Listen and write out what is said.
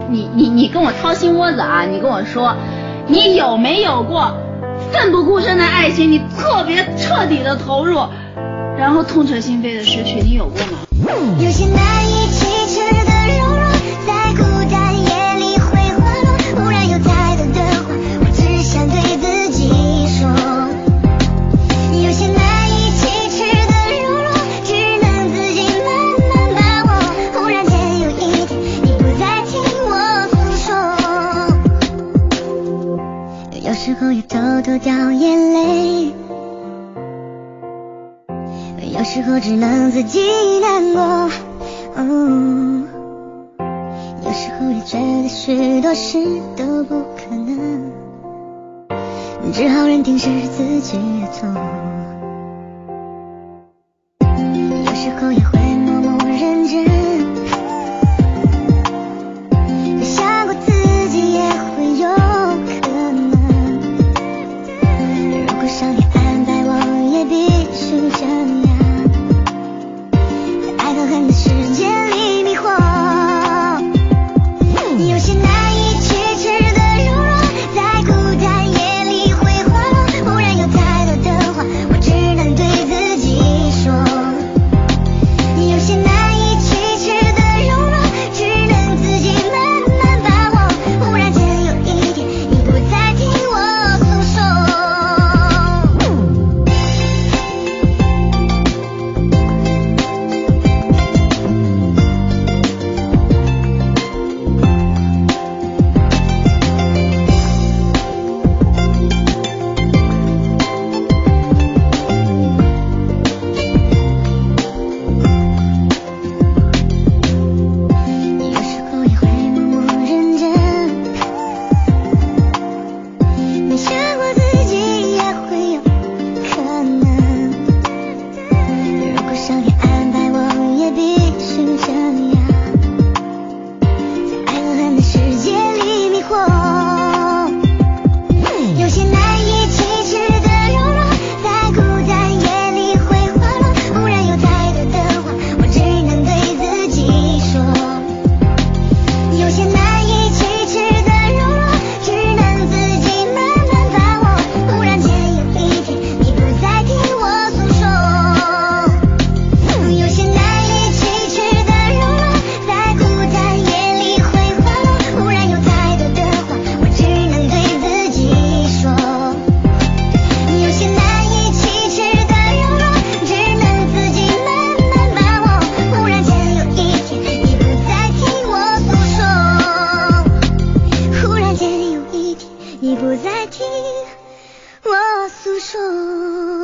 你跟我掏心窝子啊，你跟我说，你有没有过奋不顾身的爱情，你特别彻底的投入，然后痛彻心扉的失去，你有过吗？ 有些难以启齿的柔弱，在孤单夜里会滑落，忽然有太多的话，我只想对自己说。有些难以启齿的柔弱，只能自己慢慢把握，忽然间有一天你不再听我诉说。有时候也偷偷掉眼泪，有时候只能自己难过，有时候也觉得许多事都不可能，只好认定是自己的错。有时候也会默默认真，没想过自己也会有可能，如果上天安排我也必须这样，在爱和恨的世界里迷惑。有些难以启齿的柔弱，在孤单夜里会滑落，忽然有太多的话，我只能对自己说。有些难以启齿的柔弱，只能自己慢慢把握，忽然间有一天你不再听我诉说。有时候也会默默认真，没想过自己也会有可能，如果上天安排我也必须这样，在爱和恨的世界里迷惑。有些难以启齿的柔弱，在孤单夜里会滑落，忽然有太多的话，我只能对自己说。有些难以启齿的柔弱，只能自己慢慢把握，忽然间有一天你不再听我诉说。有些难以启齿的柔弱，在孤单夜里会滑落，忽然有太多的话，我只能对自己说。有些难以启齿的柔弱，只能自己慢慢把握，忽然间有一天你不再听我诉说，忽然间有一天你不再听我诉说。